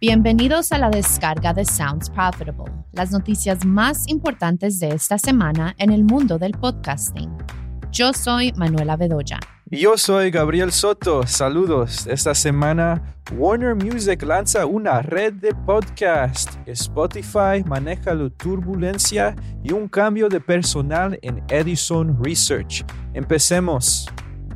Bienvenidos a la descarga de Sounds Profitable, las noticias más importantes de esta semana en el mundo del podcasting. Yo soy Manuela Bedoya. Y yo soy Gabriel Soto. Saludos. Esta semana, Warner Music lanza una red de podcast. Spotify maneja la turbulencia y un cambio de personal en Edison Research. Empecemos.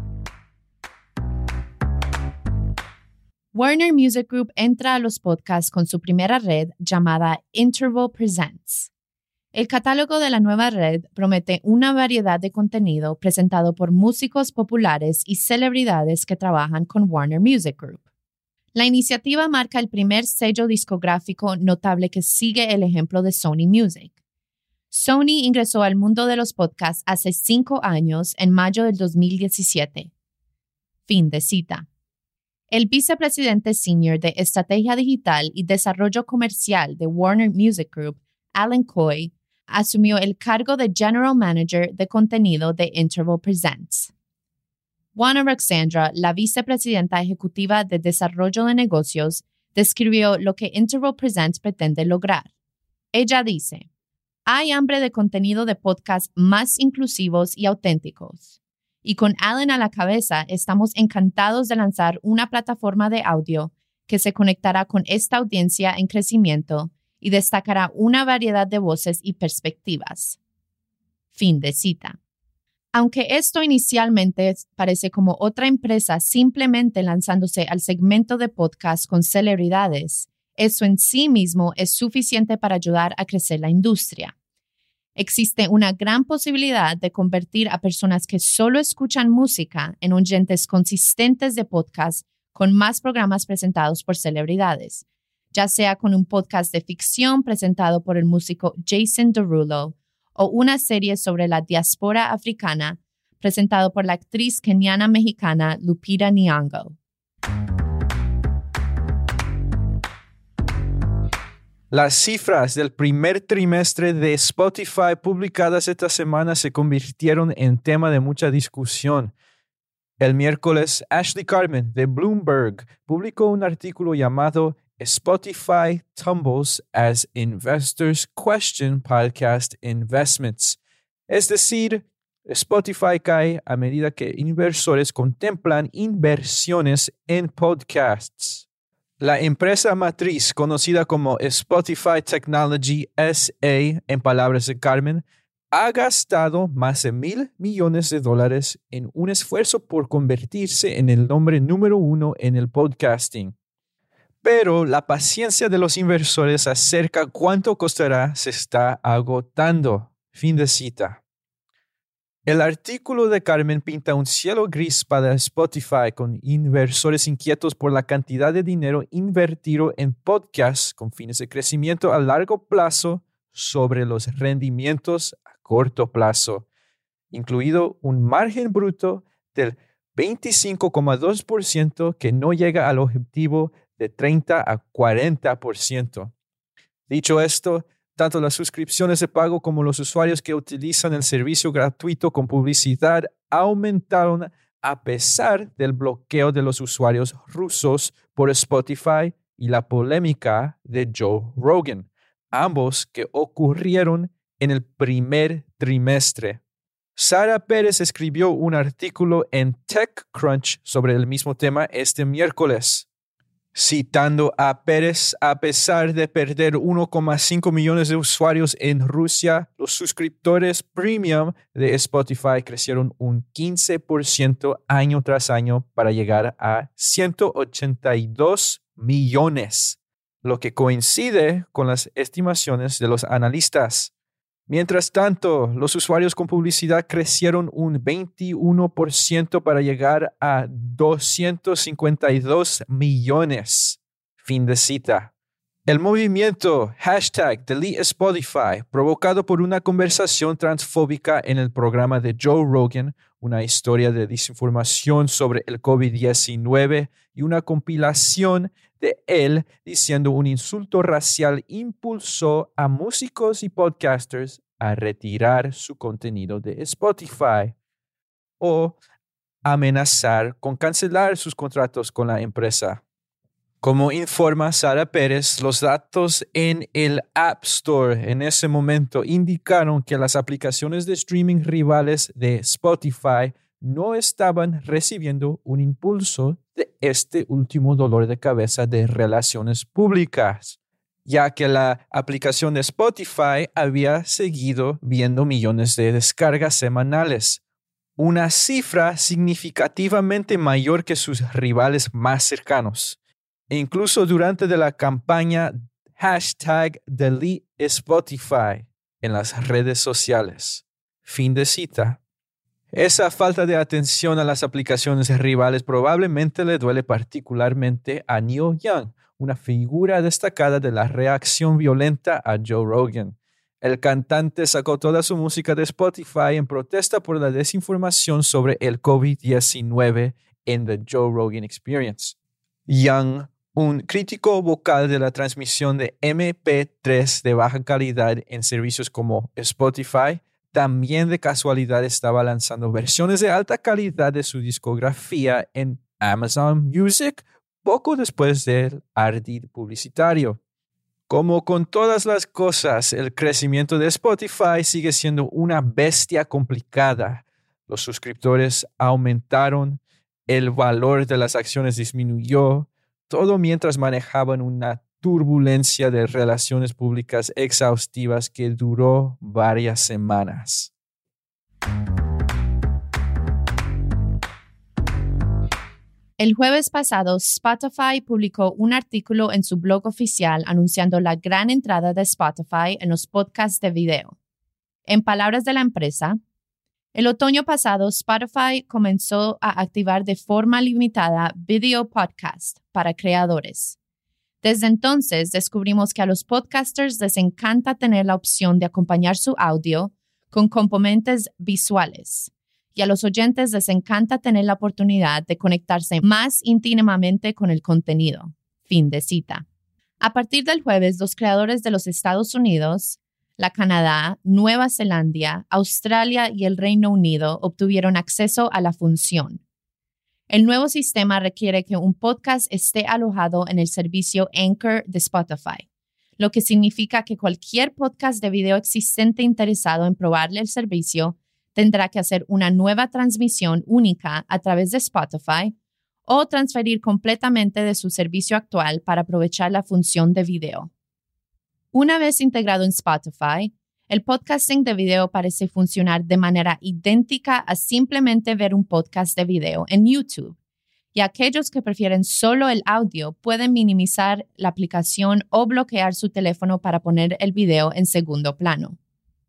Warner Music Group entra a los podcasts con su primera red llamada Interval Presents. El catálogo de la nueva red promete una variedad de contenido presentado por músicos populares y celebridades que trabajan con Warner Music Group. La iniciativa marca el primer sello discográfico notable que sigue el ejemplo de Sony Music. Sony ingresó al mundo de los podcasts hace 5 años, en mayo del 2017. Fin de cita. El vicepresidente senior de Estrategia Digital y Desarrollo Comercial de Warner Music Group, Alan Coy, asumió el cargo de General Manager de contenido de Interval Presents. Juana Roxandra, la vicepresidenta ejecutiva de Desarrollo de Negocios, describió lo que Interval Presents pretende lograr. Ella dice: hay hambre de contenido de podcasts más inclusivos y auténticos. Y con Alan a la cabeza, estamos encantados de lanzar una plataforma de audio que se conectará con esta audiencia en crecimiento y destacará una variedad de voces y perspectivas. Fin de cita. Aunque esto inicialmente parece como otra empresa simplemente lanzándose al segmento de podcast con celebridades, eso en sí mismo es suficiente para ayudar a crecer la industria. Existe una gran posibilidad de convertir a personas que solo escuchan música en oyentes consistentes de podcast con más programas presentados por celebridades, ya sea con un podcast de ficción presentado por el músico Jason Derulo o una serie sobre la diáspora africana presentado por la actriz keniana-mexicana Lupita Nyong'o. Las cifras del primer trimestre de Spotify publicadas esta semana se convirtieron en tema de mucha discusión. El miércoles, Ashley Carman de Bloomberg publicó un artículo llamado Spotify Tumbles as Investors Question Podcast Investments. Es decir, Spotify cae a medida que inversores contemplan inversiones en podcasts. La empresa matriz, conocida como Spotify Technology SA, en palabras de Carmen, ha gastado más de $1,000 millones en un esfuerzo por convertirse en el nombre número 1 en el podcasting. Pero la paciencia de los inversores acerca cuánto costará se está agotando. Fin de cita. El artículo de Carmen pinta un cielo gris para Spotify con inversores inquietos por la cantidad de dinero invertido en podcasts con fines de crecimiento a largo plazo sobre los rendimientos a corto plazo, incluido un margen bruto del 25,2% que no llega al objetivo de 30 a 40%. Dicho esto, tanto las suscripciones de pago como los usuarios que utilizan el servicio gratuito con publicidad aumentaron a pesar del bloqueo de los usuarios rusos por Spotify y la polémica de Joe Rogan, ambos que ocurrieron en el primer trimestre. Sara Pérez escribió un artículo en TechCrunch sobre el mismo tema este miércoles. Citando a Pérez, a pesar de perder 1,5 millones de usuarios en Rusia, los suscriptores premium de Spotify crecieron un 15% año tras año para llegar a 182 millones, lo que coincide con las estimaciones de los analistas. Mientras tanto, los usuarios con publicidad crecieron un 21% para llegar a 252 millones. Fin de cita. El movimiento #DeleteSpotify, provocado por una conversación transfóbica en el programa de Joe Rogan, una historia de desinformación sobre el COVID-19 y una compilación de él diciendo un insulto racial, impulsó a músicos y podcasters a retirar su contenido de Spotify o amenazar con cancelar sus contratos con la empresa. Como informa Sara Pérez, los datos en el App Store en ese momento indicaron que las aplicaciones de streaming rivales de Spotify no estaban recibiendo un impulso de este último dolor de cabeza de relaciones públicas, ya que la aplicación de Spotify había seguido viendo millones de descargas semanales, una cifra significativamente mayor que sus rivales más cercanos. E incluso durante la campaña #DeleteSpotify en las redes sociales. Fin de cita. Esa falta de atención a las aplicaciones rivales probablemente le duele particularmente a Neil Young, una figura destacada de la reacción violenta a Joe Rogan. El cantante sacó toda su música de Spotify en protesta por la desinformación sobre el COVID-19 en The Joe Rogan Experience. Young, un crítico vocal de la transmisión de MP3 de baja calidad en servicios como Spotify, también de casualidad estaba lanzando versiones de alta calidad de su discografía en Amazon Music poco después del ardid publicitario. Como con todas las cosas, el crecimiento de Spotify sigue siendo una bestia complicada. Los suscriptores aumentaron, el valor de las acciones disminuyó, todo mientras manejaban una turbulencia de relaciones públicas exhaustivas que duró varias semanas. El jueves pasado, Spotify publicó un artículo en su blog oficial anunciando la gran entrada de Spotify en los podcasts de video. En palabras de la empresa, el otoño pasado, Spotify comenzó a activar de forma limitada video podcast para creadores. Desde entonces, descubrimos que a los podcasters les encanta tener la opción de acompañar su audio con componentes visuales. Y a los oyentes les encanta tener la oportunidad de conectarse más íntimamente con el contenido. Fin de cita. A partir del jueves, los creadores de los Estados Unidos, la Canadá, Nueva Zelanda, Australia y el Reino Unido obtuvieron acceso a la función. El nuevo sistema requiere que un podcast esté alojado en el servicio Anchor de Spotify, lo que significa que cualquier podcast de video existente interesado en probarle el servicio tendrá que hacer una nueva transmisión única a través de Spotify o transferir completamente de su servicio actual para aprovechar la función de video. Una vez integrado en Spotify, el podcasting de video parece funcionar de manera idéntica a simplemente ver un podcast de video en YouTube, y aquellos que prefieren solo el audio pueden minimizar la aplicación o bloquear su teléfono para poner el video en segundo plano.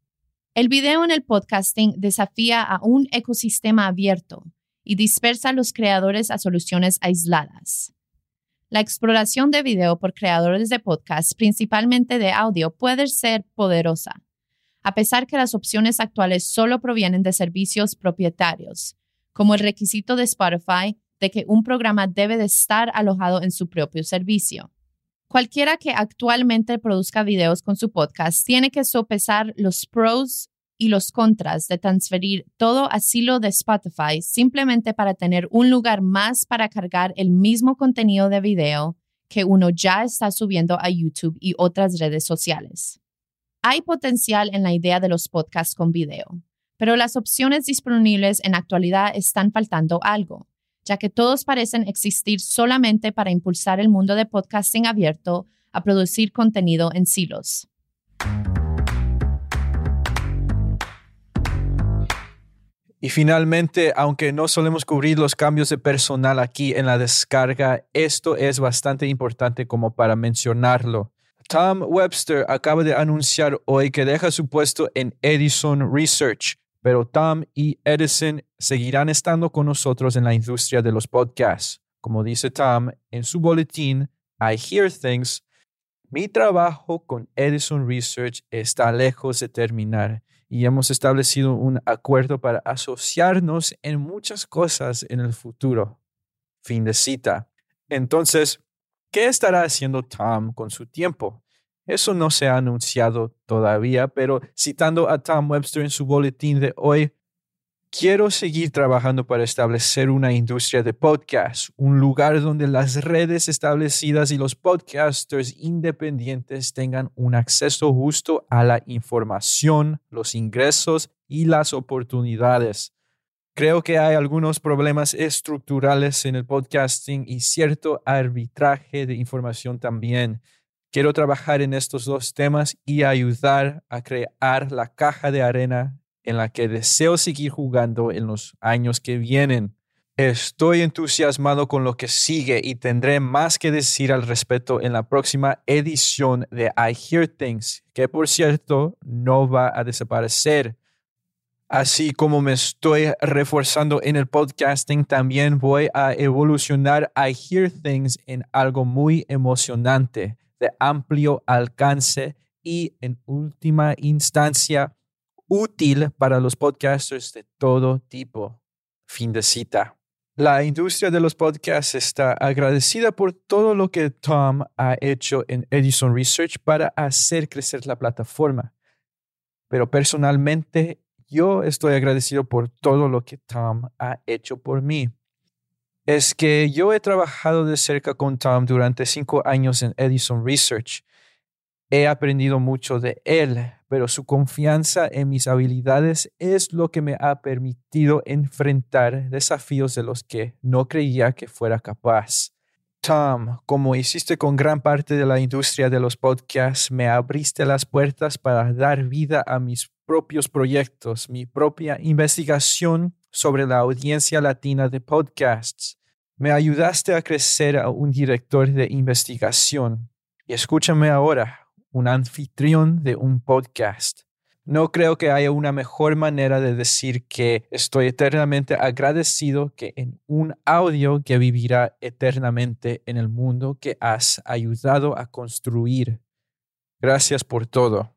El video en el podcasting desafía a un ecosistema abierto y dispersa a los creadores a soluciones aisladas. La exploración de video por creadores de podcasts, principalmente de audio, puede ser poderosa, a pesar que las opciones actuales solo provienen de servicios propietarios, como el requisito de Spotify de que un programa debe de estar alojado en su propio servicio. Cualquiera que actualmente produzca videos con su podcast tiene que sopesar los pros y los contras de transferir todo asilo de Spotify simplemente para tener un lugar más para cargar el mismo contenido de video que uno ya está subiendo a YouTube y otras redes sociales. Hay potencial en la idea de los podcasts con video, pero las opciones disponibles en la actualidad están faltando algo, ya que todos parecen existir solamente para impulsar el mundo de podcasting abierto a producir contenido en silos. Y finalmente, aunque no solemos cubrir los cambios de personal aquí en la descarga, esto es bastante importante como para mencionarlo. Tom Webster acaba de anunciar hoy que deja su puesto en Edison Research, pero Tom y Edison seguirán estando con nosotros en la industria de los podcasts. Como dice Tom en su boletín, I Hear Things, mi trabajo con Edison Research está lejos de terminar y hemos establecido un acuerdo para asociarnos en muchas cosas en el futuro. Fin de cita. Entonces, ¿qué estará haciendo Tom con su tiempo? Eso no se ha anunciado todavía, pero citando a Tom Webster en su boletín de hoy, Quiero seguir trabajando para establecer una industria de podcasts, un lugar donde las redes establecidas y los podcasters independientes tengan un acceso justo a la información, los ingresos y las oportunidades. Creo que hay algunos problemas estructurales en el podcasting y cierto arbitraje de información también. Quiero trabajar en estos dos temas y ayudar a crear la caja de arena en la que deseo seguir jugando en los años que vienen. Estoy entusiasmado con lo que sigue y tendré más que decir al respecto en la próxima edición de I Hear Things, que por cierto no va a desaparecer. Así como me estoy reforzando en el podcasting, también voy a evolucionar I Hear Things en algo muy emocionante, de amplio alcance y, en última instancia, útil para los podcasters de todo tipo. Fin de cita. La industria de los podcasts está agradecida por todo lo que Tom ha hecho en Edison Research para hacer crecer la plataforma. Pero personalmente, yo estoy agradecido por todo lo que Tom ha hecho por mí. Es que yo he trabajado de cerca con Tom durante 5 años en Edison Research. He aprendido mucho de él, pero su confianza en mis habilidades es lo que me ha permitido enfrentar desafíos de los que no creía que fuera capaz. Tom, como hiciste con gran parte de la industria de los podcasts, me abriste las puertas para dar vida a mis propios proyectos, mi propia investigación sobre la audiencia latina de podcasts. Me ayudaste a crecer a un director de investigación. Y escúchame ahora, un anfitrión de un podcast. No creo que haya una mejor manera de decir que estoy eternamente agradecido que en un audio que vivirá eternamente en el mundo que has ayudado a construir. Gracias por todo.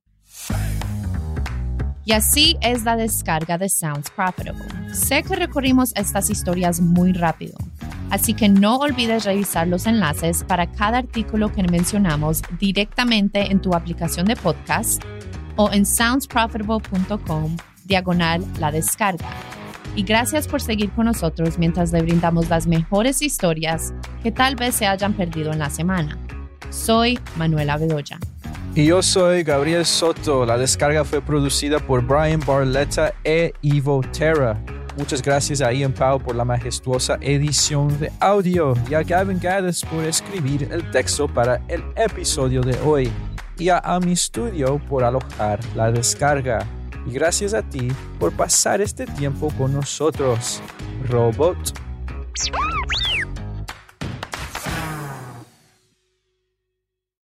Y así es la descarga de Sounds Profitable. Sé que recorrimos estas historias muy rápido, así que no olvides revisar los enlaces para cada artículo que mencionamos directamente en tu aplicación de podcast o en soundsprofitable.com/la descarga. Y gracias por seguir con nosotros mientras le brindamos las mejores historias que tal vez se hayan perdido en la semana. Soy Manuela Bedoya. Y yo soy Gabriel Soto. La descarga fue producida por Brian Barletta e Ivo Terra. Muchas gracias a Ian Pau por la majestuosa edición de audio y a Gavin Gaddis por escribir el texto para el episodio de hoy. Y a Ami Studio por alojar la descarga. Y gracias a ti por pasar este tiempo con nosotros. Robot.